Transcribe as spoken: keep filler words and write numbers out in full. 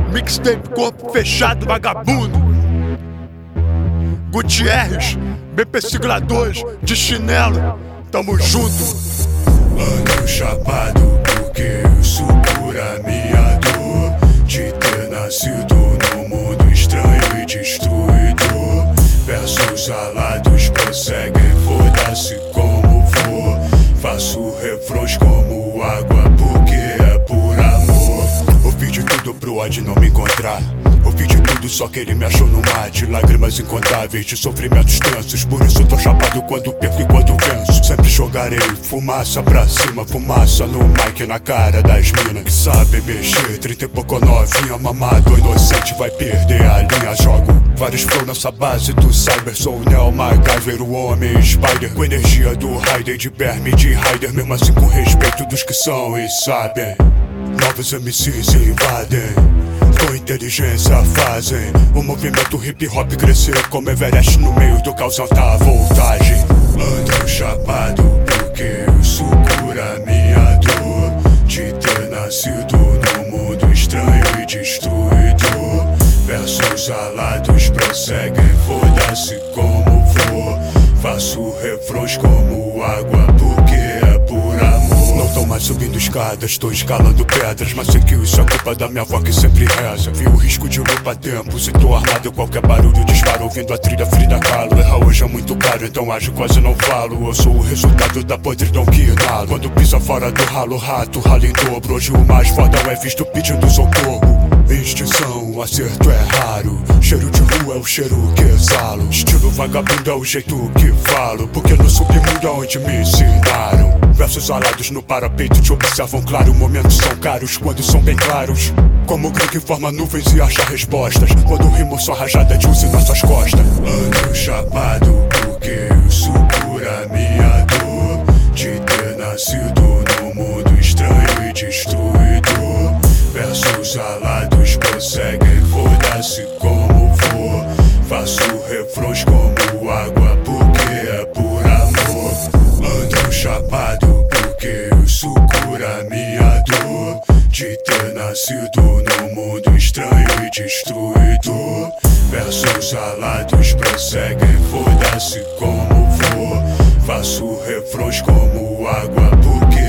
Mixtape corpo fechado, vagabundo. Gutierrez, B P Sigla dois, de chinelo, tamo junto. Ando chapado porque eu supura minha dor de ter nascido num mundo estranho e destruidor. Versos alados prosseguem, foda-se como for. Faço refrões como água porque é por amor. Ouvi de tudo pro ódio não me encontrar. Ouvi de tudo, só que ele me achou no mar de lágrimas incontáveis, de sofrimentos tensos. Por isso tô chapado quando perco e quando venço. Sempre jogarei fumaça pra cima, fumaça no mic na cara das minas que sabem mexer. Trinta e pouco novinha, mamado, inocente vai perder a linha. Jogo vários flow nessa base do cyber. Sou o Neo MacGyver, o homem Spider, com energia do Raider, de Berme, de Raider. Mesmo assim com respeito dos que são e sabem. Novos M Cs invadem, com inteligência fazem o movimento hip hop crescer como Everest no meio do caos alta voltagem. Ando chapado porque eu supura minha dor de ter nascido num mundo estranho e destruidor. Versos alados prosseguem, foda-se como for. Faço refrões como água porque é por amor. Não tô mais subindo escadas, tô escalando pedras, mas sei que isso é culpa da minha avó que sempre reza. Vi o risco de lupa a tempos e tô armado. Qualquer barulho disparo, ouvindo a trilha Frida Kahlo. Errar hoje é muito caro, então ajo quase não falo. Eu sou o resultado da podridão que inalo. Quando pisa fora do ralo, rato rala em dobro. Hoje o mais foda é visto pedindo socorro. Extinção, acerto é raro. Cheiro de rua é o cheiro que exalo. Estilo vagabundo é o jeito que falo, porque no submundo é onde me ensinaram. Versos alados no parapeito te observam claro. Momentos são caros quando são bem claros. Como o grego que forma nuvens e acha respostas, quando rimo só rajada de uso nas suas costas. Ando chapado porque eu supura minha dor de ter nascido num mundo estranho e destruidor. Versos alados prosseguem, foda-se como for. Faço refrões como água porque é por amor. Ando chapado porque eu supura minha dor de ter nascido num mundo estranho e destruidor. Versos alados prosseguem, foda-se como for. Faço refrões como água porque